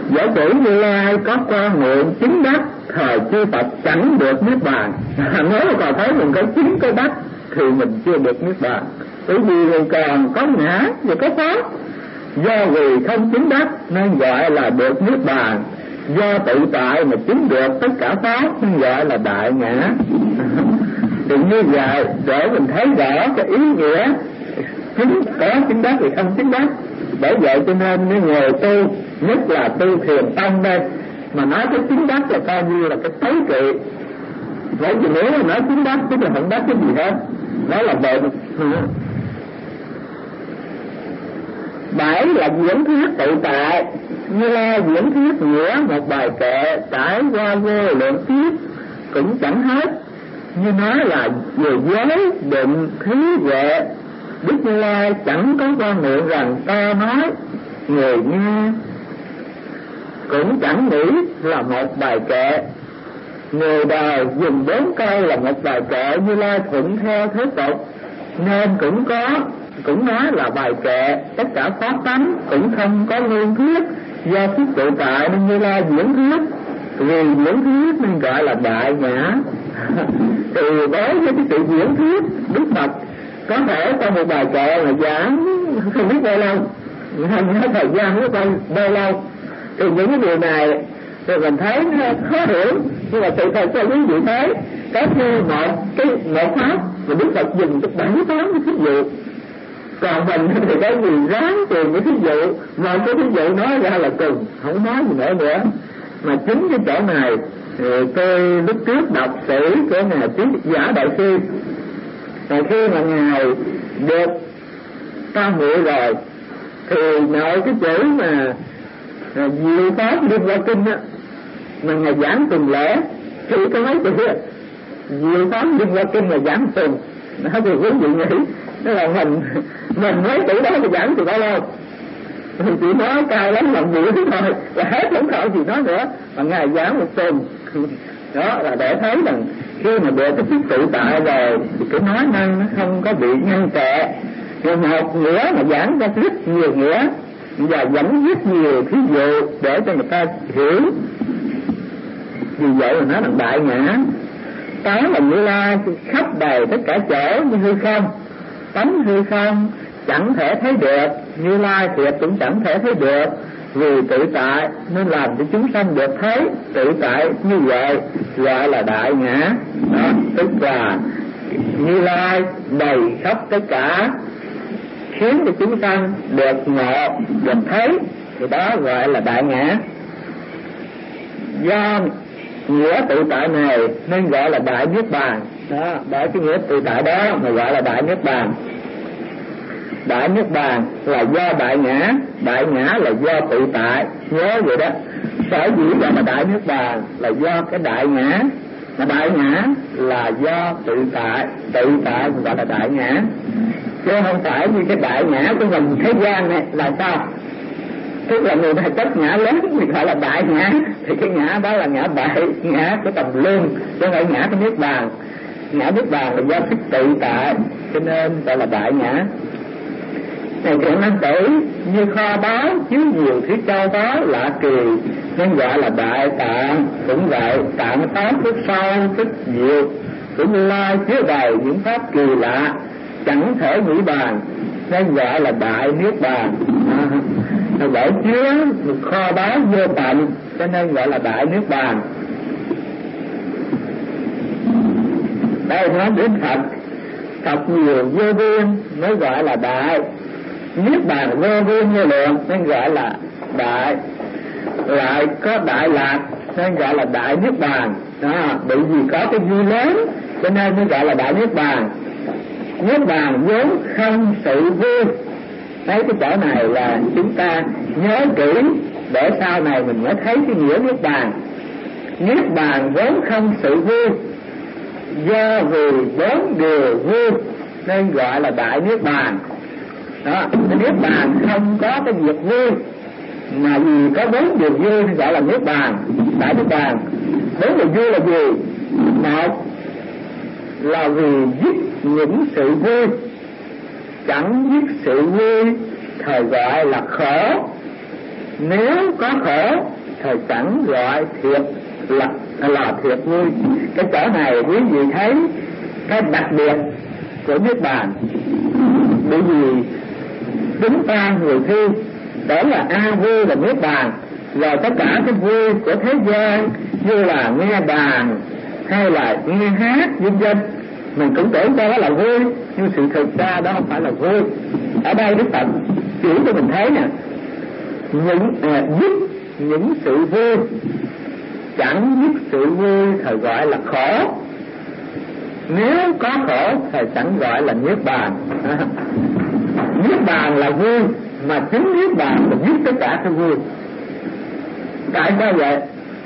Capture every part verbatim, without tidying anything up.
Giả sử Như Lai có quan nguyện chứng đắc thời chư Phật chẳng được niết bàn. Nếu mà còn thấy mình có chứng có đắc thì mình chưa được niết bàn, bởi vì mình còn có ngã và có pháp. Do vì không chứng đắc nên gọi là được niết bàn, do tự tại mà chứng được tất cả pháp nên gọi là đại ngã. Thì như vậy để mình thấy rõ cái ý nghĩa chứng có chứng đắc thì không chứng đắc. Bởi vậy cho nên những người tu, nhất là tu thiền tông đây, mà nói cái chứng đắc là coi như là cái tối kỵ. Bởi vì nếu mà nói chứng đắc tức là không đắc cái gì hết, đó là bệnh. Bảy là diễn thuyết tự tại. Như là diễn thuyết nghĩa một bài kệ trải qua vô lượng kiếp cũng chẳng hết. Như nói là về giới định thí huệ, Đức Như Lai chẳng có quan niệm rằng ta nói người nghe, cũng chẳng nghĩ là một bài kệ. Người đời dùng bốn câu là một bài kệ, Như Lai thuận theo thế tục nên cũng có cũng nói là bài kệ. Tất cả pháp tánh cũng không có nguyên thuyết, do thuyết tự tại nên Như Lai diễn thuyết, vì diễn thuyết nên gọi là đại ngã. Thì đối với cái sự diễn thuyết, Đức Phật có thể trong một bài kệ là giảng không biết bao lâu, không có thời gian biết bao, bao lâu. Thì những cái điều này thì mình thấy nó khó hiểu, nhưng mà sự thật cho quý vị thấy có như một cái một pháp mà Đức Phật dùng cho bảy tám cái thí dụ. Còn mình thì cái gì ráng tìm cái thí dụ, một cái thí dụ nói ra là cùng, không nói gì nữa nữa. Mà chính cái chỗ này thì tôi lúc trước đọc sử của Ngài Trí Giả Đại Sư, rồi khi mà Ngài được cao ngự rồi thì nội cái chữ mà diệu pháp liên qua kinh á, mà Ngài giảng tuần lễ thì có mấy chữ diệu pháp liên qua kinh là giảng tuần. Nó thì quý vị nghĩ đó là mình mình mấy chữ đó thì giảng từ bao lâu, mình chỉ nói cao lắm làm buổi thôi là hết, không khỏi gì nói nữa, mà Ngài giảng một tuần. Đó là để thấy rằng khi mà được cái thuyết tự tại rồi thì cái nói năng nó không có bị ngăn trệ. Rồi một nghĩa mà giảng ra rất nhiều nghĩa và dẫn rất nhiều thí dụ để cho người ta hiểu. Vì vậy mà nói là đại ngã. Cái là Như Lai khắp đầy tất cả chỗ như hư không, tánh hư không chẳng thể thấy được, Như Lai thiệt cũng chẳng thể thấy được, vì tự tại nên làm cho chúng sanh được thấy. Tự tại như vậy gọi là đại ngã. Đó, tức là Như Lai đầy khắp tất cả khiến cho chúng sanh được ngộ, được thấy, thì đó gọi là đại ngã. Do nghĩa tự tại này nên gọi là đại niết bàn. Đó, bởi cái nghĩa tự tại đó mà gọi là đại niết bàn. Đại niết bàn là do đại ngã, đại ngã là do tự tại, nhớ vậy đó. Sở dĩ gọi là đại niết bàn là do cái đại ngã, mà đại ngã là do tự tại, tự tại gọi là đại ngã, chứ không phải như cái đại ngã của mình thế gian này là sao? Tức là người ta chấp ngã lớn thì gọi là đại ngã, thì cái ngã đó là ngã bại, ngã của tầm lương, chứ không phải ngã của niết bàn. Ngã niết bàn là do thức tự tại, cho nên gọi là đại ngã. Này thiện nam tử, như kho báu chứa nhiều thứ châu báu lạ kỳ nên gọi là đại tạng. Cũng vậy, tạng pháp rất sâu rất nhiều, cũng Như Lai chứa đầy những pháp kỳ lạ chẳng thể nghĩ bàn nên gọi là đại niết bàn. À, bởi chứa một kho báu vô tận cho nên gọi là đại niết bàn. Đây nói đến Phật, Phật nhiều vô biên mới gọi là đại. Niết bàn vô biên vô lượng nên gọi là đại. Lại có đại lạc nên gọi là đại niết bàn. Đó, bởi vì có cái duy lớn cho nên mới gọi là đại niết bàn. Niết bàn vốn không sự vui. Thấy cái chỗ này là chúng ta nhớ kỹ để sau này mình mới thấy cái nghĩa niết bàn. Niết bàn vốn không sự vui, do vì vốn điều vui nên gọi là đại niết bàn. Đó, niết bàn không có cái việc vui, mà vì có bốn điều vui nên gọi là niết bàn, đại niết bàn. Bốn điều vui là gì? Một là vì dứt những sự vui, chẳng dứt sự vui thời gọi là khổ. Nếu có khổ thầy chẳng gọi thiệt là là thiệt vui. Cái chỗ này quý vị thấy cái đặc biệt của Niết Bàn. Bởi vì chúng ta người thi đó là an vui là Niết Bàn, rồi tất cả cái vui của thế gian như là nghe đàn hay là nghe hát vân vân mình cũng tưởng cho đó là vui, nhưng sự thực ra đó không phải là vui. Ở đây Đức Phật chỉ cho mình thấy nè, những à, giúp những sự vui, chẳng giúp sự vui thầy gọi là khổ. Nếu có khổ thầy chẳng gọi là Niết Bàn. à, Niết Bàn là vui, mà chính Niết Bàn là giúp tất cả cái vui. Tại sao vậy?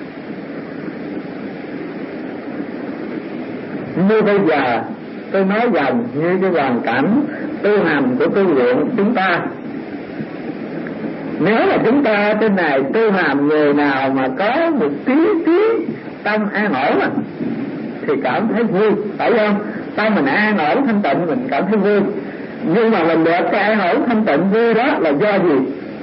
Như bây giờ tôi nói dần như cái hoàn cảnh tu hành của tu luyện chúng ta. Nếu là chúng ta trên này tu hành người nào mà có một tí tí tâm an ổn à, thì cảm thấy vui, phải không? Tâm mình an ổn thanh tịnh mình cảm thấy vui. Nhưng mà mình được cái an ổn thanh tịnh vui đó là do gì?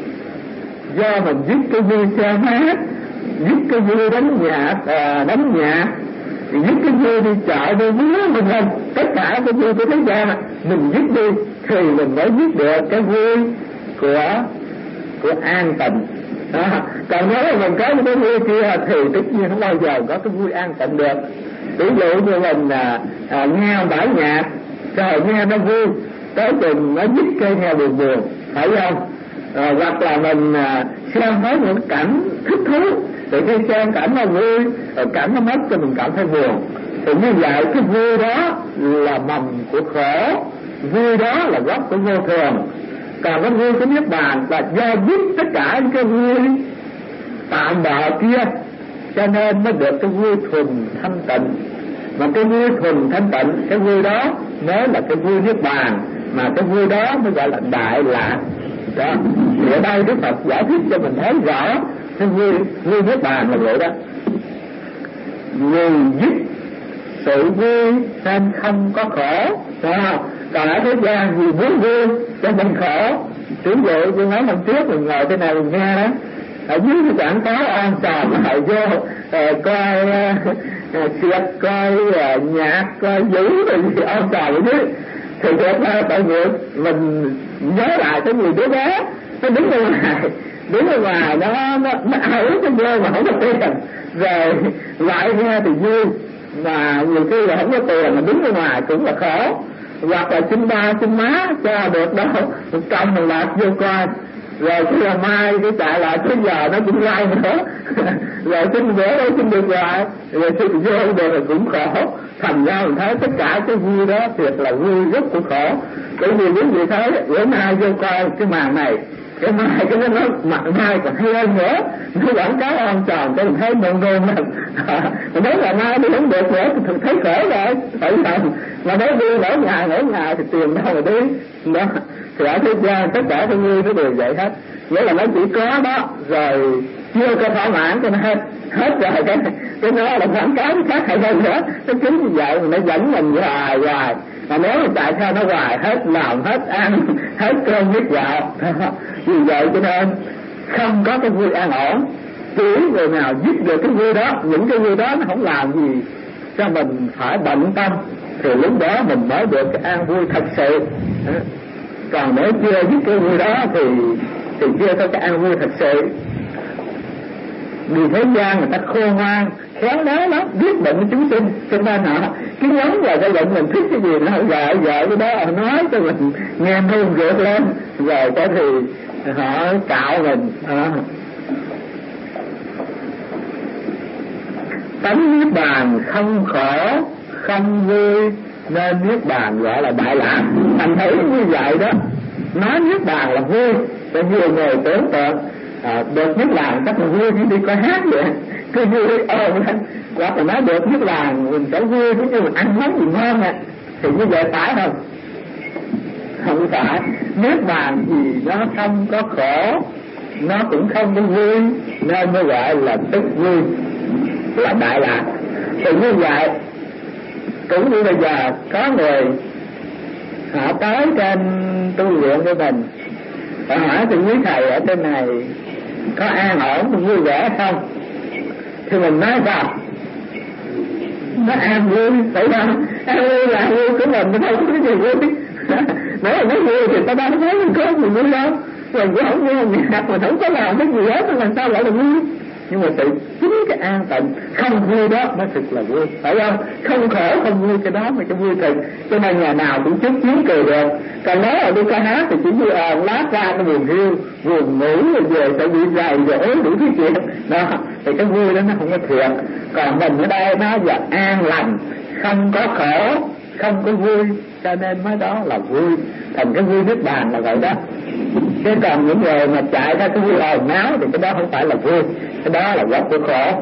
Do mình giúp cái vui xem hát, giúp cái vui đánh nhạc, à, đánh nhạc, giúp cái vui đi chợ đi múa mình không, tất cả cái vui của thế gian mình giúp đi thì mình mới giúp được cái vui của của an tịnh. Đó. Còn nếu mà mình có những cái vui kia thì tất nhiên không bao giờ có cái vui an tịnh được. Ví dụ như mình à, à, nghe bản nhạc rồi nghe nó vui, tới chừng nó giúp cây nghe buồn buồn, phải không? À, hoặc là mình à, xem thấy những cảnh thích thú thì khi xem cảnh nó vui rồi cảnh nó mất cho mình cảm thấy buồn. Thì như vậy cái vui đó là mầm của khổ, vui đó là gốc của vô thường. Còn cái vui của Niết Bàn là do giúp tất cả những cái vui tạm bợ kia, cho nên mới được cái vui thuần thanh tịnh. Mà cái vui thuần thanh tịnh, cái vui đó mới là cái vui Niết Bàn, mà cái vui đó mới gọi là đại lạc. Đó. Thì ở đây Đức Phật giải thích cho mình thấy rõ cái vui, vui Niết Bàn là vậy đó. Người giúp sự vui nên không có khổ. Đó. Còn ở thế gian vì muốn vui cho mình khổ. Ví dụ như mấy năm trước mình ngồi trên này mình nghe đó, ở dưới cái quảng cáo an sò nó lại vô uh, coi uh, siết, coi uh, nhạc, coi vũ rồi gì an sò ở dưới. Thì thật ra tại vì mình nhớ lại cái người đứa bé nó đứng ở ngoài, đứng ở ngoài nó nó nó ảo cái vô mà không có tiền, rồi lại nghe thì vui mà nhiều khi là không có tiền mà đứng ở ngoài cũng là khổ. Hoặc là xin ba xin má cho được đâu một trăm một lạc vô coi, rồi cái là mai cái chạy lại tới giờ nó cũng lai nữa rồi xin bữa đâu xin được lại, rồi xin vô được là cũng khổ. Thành ra mình thấy tất cả cái vui đó thiệt là vui rất của khổ. Bởi vì quý vị thấy bữa nay vô coi cái màn này, cái mai cái nó mặt mai còn hay hơn nữa, nó quảng cáo on tròn cho mình thấy nôn nôn mình mình nói là mai đi không được nữa thì thấy khổ rồi, phải không? Mà nói đi mỗi ngày mỗi ngày thì tiền đâu mà đi đó. Thì ở thế gian tất cả cái vui nó đều vậy hết, nghĩa là nó chỉ có đó rồi chưa có thỏa mãn cho nó hết hết rồi cái cái nó là quảng cáo khác hay hơn nữa. Nó chính như vậy mà nó dẫn mình hoài hoài, mà nếu mà chạy theo nó hoài hết lòng hết ăn hết cơm hết gạo. Vì vậy cho nên không có cái vui an ổn. Chỉ người nào giúp được cái vui đó, những cái vui đó nó không làm gì cho mình phải bận tâm, thì lúc đó mình mới được cái an vui thật sự. Còn nếu chưa giúp cái vui đó thì thì chưa có cái an vui thật sự. Vì thế gian người ta khôn ngoan khéo léo lắm, biết bệnh chúng sinh, cho nên họ cái giống là cái bệnh mình thích cái gì nó gợi gợi cái đó nói cho mình nghe nôn ruột lên, rồi cái thì họ cạo mình. À. Tánh Niết Bàn không khổ không vui nên Niết Bàn gọi là đại lạc. Thành thấy như vậy đó, nói Niết Bàn là vui, cho nhiều người tưởng tượng à, được Niết Bàn chắc là vui như đi coi hát vậy, cứ vui ồn lên. Hoặc là nói được Niết Bàn mình sẽ vui cũng như mình ăn món gì ngon nè, thì như vậy phải không? Không phải. Niết Bàn thì nó không có khổ, nó cũng không có vui, nên mới gọi là tức vui, là đại lạc. Thì như vậy cũng như bây giờ có người họ tới trên tu luyện của mình, họ hỏi thì quý thầy ở trên này có an ổn vui vẻ không? Thì mình nói sao? Nó an vui, phải không? An vui là vui của mình, nó không có cái gì vui. Nếu mà nó vui thì ta đâu thấy mình có gì vui đâu. Mình cũng không nghe nhạc, mình không có làm cái gì hết, làm sao gọi là vui? Nhưng mà tự chính cái an tịnh không vui đó mới thực là vui, phải không? Không khổ không vui, cái đó mới cái vui thực. Cho nên nhà nào cũng chứng kiến cười được. Còn nếu là đi ca hát thì chỉ vui ồn lát ra cái buồn hiu, buồn ngủ rồi về sẽ bị dày dỗ đủ thứ chuyện đó, thì cái vui đó nó không có thiệt. Còn mình ở đây nó là an lành, không có khổ, không có vui, cho nên mới đó là vui. Thành cái vui nước bàn là vậy đó. Chứ còn những người mà chạy ra cái vui ồn náo thì cái đó không phải là vui, cái đó là gốc của khổ.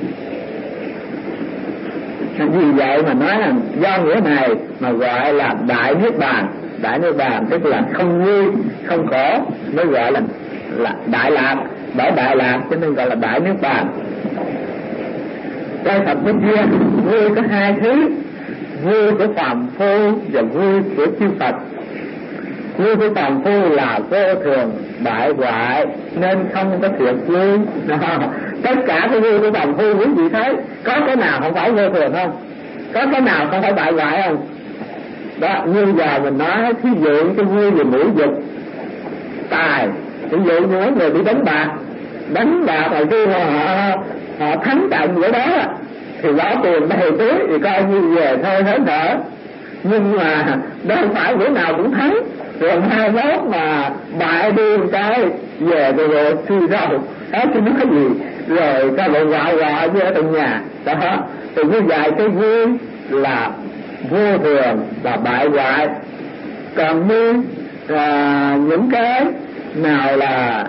Vì vậy mà nói là do nghĩa này mà gọi là đại niết bàn. Đại niết bàn tức là không vui không khổ, mới gọi là là đại lạc. Bởi đại lạc cho nên gọi là đại niết bàn. Trong Phật bên kia vui có hai thứ, vui của phàm phu và vui của chư Phật. Vui của phàm phu là vô thường bại hoại nên không có thiệt vui. Tất cả cái vui của phàm phu quý vị thấy có cái nào không phải vô thường không? Có cái nào không phải bại hoại không? Đó, như giờ mình nói thí dụ cái vui về mũi dục tài, ví dụ như mấy người đi đánh bạc, đánh bạc rồi khi họ, họ thắng trận vậy đó thì bỏ tiền đầy túi thì coi như về thôi hết nở. Nhưng mà đâu phải bữa nào cũng thắng, rồi hai mốt mà bại đi một cái về rồi rồi suy rau đó chứ nó cái gì, rồi các bộ quạo quạo với ở trong nhà đó. Thì như vậy cái vui là vô thường và bại hoại. Còn như à, những cái nào là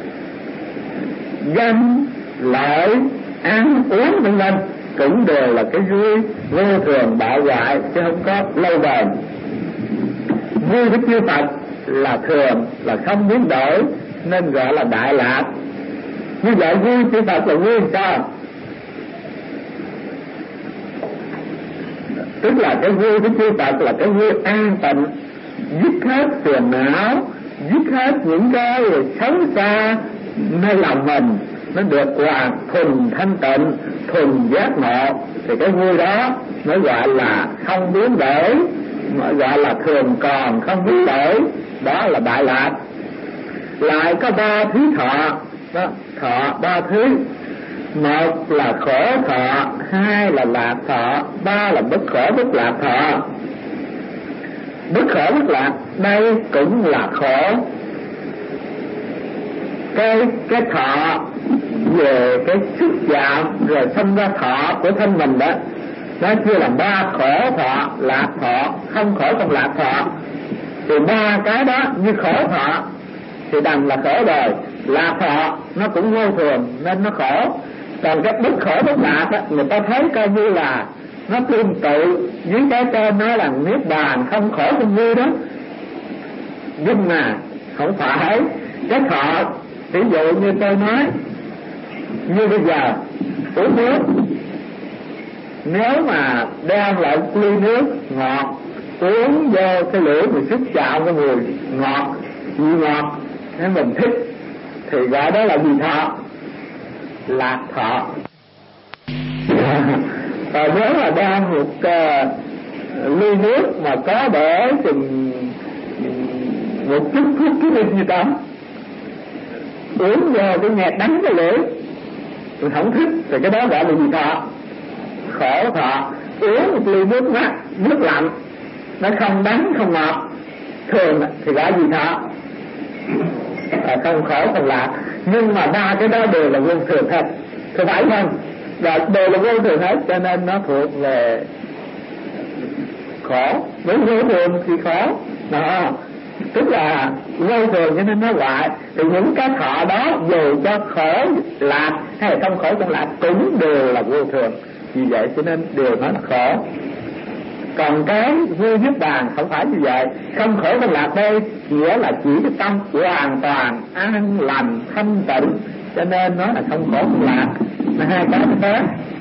danh lợi ăn uống vân vân cũng đều là cái vui vô thường bại hoại chứ không có lâu bền. Vui với chư Phật là thường, là không biến đổi nên gọi là đại lạc. Như vậy vui chư Phật là vui sao? Tức là cái vui với chư Phật là cái vui an tịnh, dứt hết phiền não, dứt hết những cái xấu xa nơi lòng mình, nó được hoàn thuần thanh tịnh, thuần giác ngộ. Thì cái vui đó mới gọi là không biến đổi, mới gọi là thường còn không biến đổi, đó là đại lạc. Lại có ba thứ thọ đó, thọ ba thứ. Một là khổ thọ, hai là lạc thọ, ba là bất khổ bất lạc thọ. Bất khổ bất lạc đây cũng là khổ. Cái cái thọ về cái sức chạm rồi sinh ra thọ của thân mình đó, nó chia làm ba: khổ thọ, lạc thọ, không khổ không lạc thọ. Thì ba cái đó như khổ thọ thì đành là khổ đời, lạc thọ nó cũng vô thường nên nó khổ. Còn cái bất khổ bất lạc đó, người ta thấy coi như là nó tương tự với cái tên nói là niết bàn, không khổ không vui đó. Nhưng mà không phải. Cái thọ ví dụ như tôi nói, như bây giờ uống nước, nếu mà đem lại ly nước ngọt uống vô cái lưỡi mình sức chạm cái mùi ngọt, vị ngọt nên mình thích thì gọi đó là gì? Thọ, lạc thọ. Và nếu mà đem một uh, ly nước mà có để chừng một chút thuốc cái linh như tắm uống vô cái nghe đắng cái lưỡi mình không thích thì cái đó gọi là gì? Thọ, khổ thọ. Uống một ly nước mát, nước lạnh nó không đắng không ngọt thường thì gọi gì? Thọ, à, không khổ không lạc. Nhưng mà ba cái đó đều là vô thường hết, có phải không? Và đều là vô thường hết cho nên nó thuộc về khổ. Với vô thường thì khổ đó, tức là vô thường cho nên nó hoại. Thì những cái thọ đó dù cho khổ lạc hay không khổ không lạc cũng đều là vô thường, vì vậy cho nên đều nó khổ. Còn cái vui niết bàn không phải như vậy. Không khổ không lạc đây nghĩa là chỉ cái tâm hoàn toàn an lành thanh tịnh, cho nên nó là không khổ không lạc, là hai cái khác.